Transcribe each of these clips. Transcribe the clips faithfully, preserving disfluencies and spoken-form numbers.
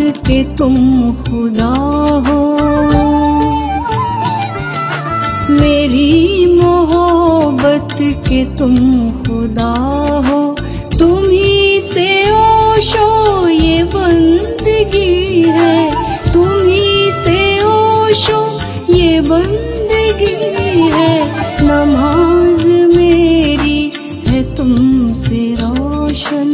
के तुम खुदा हो। मेरी मोहब्बत के तुम खुदा हो। तुम ही से ओशो ये बंदगी है, तुम ही से ओशो ये बंदगी है। नमाज मेरी है तुमसे रोशन,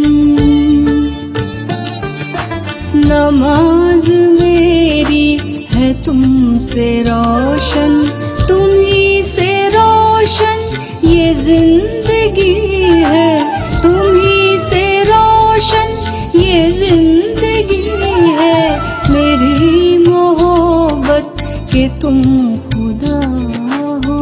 नमाज मेरी है तुमसे रोशन। तुम ही से रोशन ये जिंदगी है, तुम ही से रोशन ये जिंदगी है। मेरी मोहब्बत के तुम खुदा हो।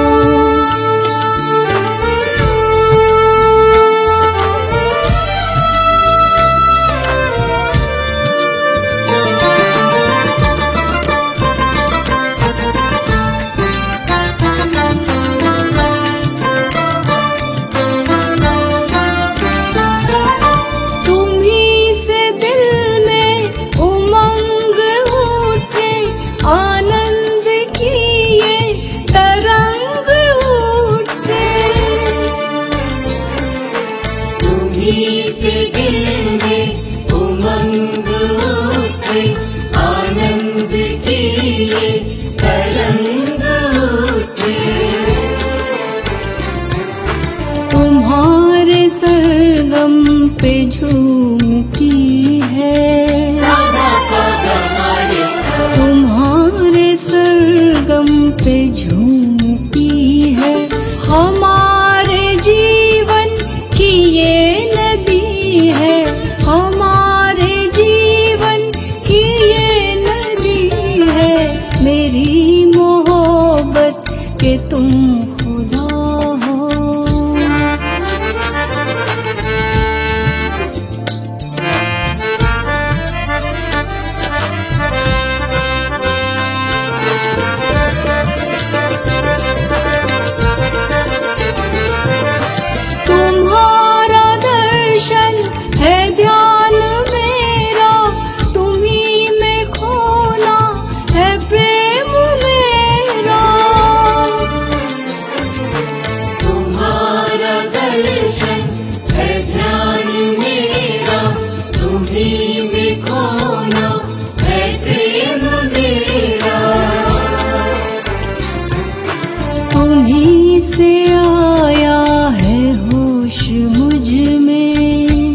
तुम्हारे सरगम पे झूमती है, तुम्हारे सरगम पे झूमती है। हमारे जीवन की ये नदी है, हमारे जीवन की ये नदी है। मेरी मोहब्बत के तुम खुदा हो। तुम्हारा दर्शन है ध्यान मेरा, तुम्ही में खोना है प्रेम मेरा। तुम्हारा दर्शन है ध्यान मेरा, तुम्ही में खोना है प्रेम मेरा। तुम्ही से आया है होश मुझ में,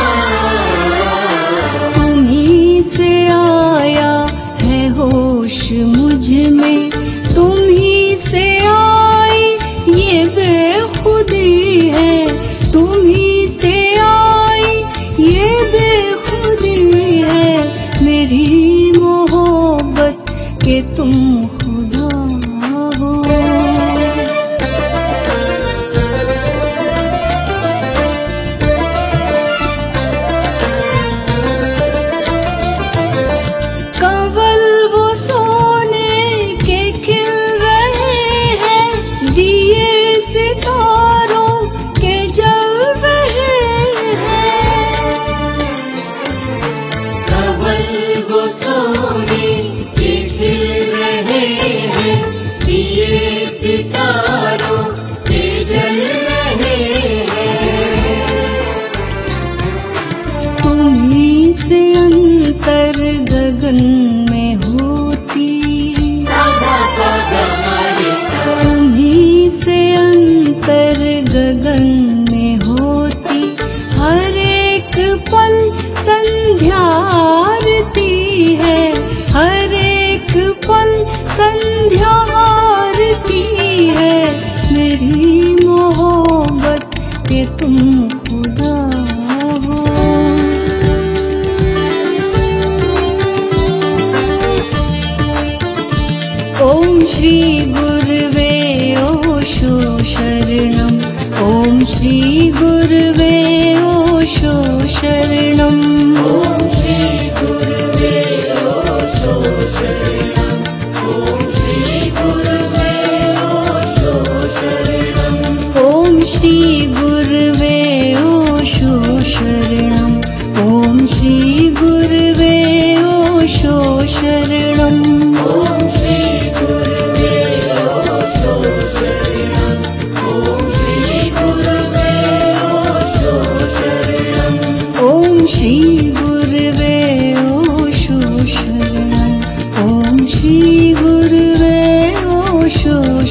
तुम्ही से आया है होश मुझ में। तुम्ही से आई ये बेखुदी है, तुम्ही से आई ये बेखुदी है। मेरी मोहब्बत के तुम खुदा हो। कंवल वो सोने के खिल रहे हैं, दिए सितारों के जल रहे हैं। कंवल वो सोने के खिल रहे हैं, दिए सितारों के जल रहे हैं। तुम्ही से अंतर गगन में होती, तुम्ही से अंतर गगन में होती। हर एक पल संध्या आरती है, हर एक पल संध्या आरती है। मेरी मोहब्बत के तुम खुदा हो। ओम श्री गुरुवे ओशो शरणम, ओम श्री गुरुवे ओशो शरणम। ओम श्री गुरुवे ओशो शरणम, ओम श्री गुरुवे ओशो शरणम। ओम श्री गुरुवे ओशो शरणम, ओम श्री गुरुवे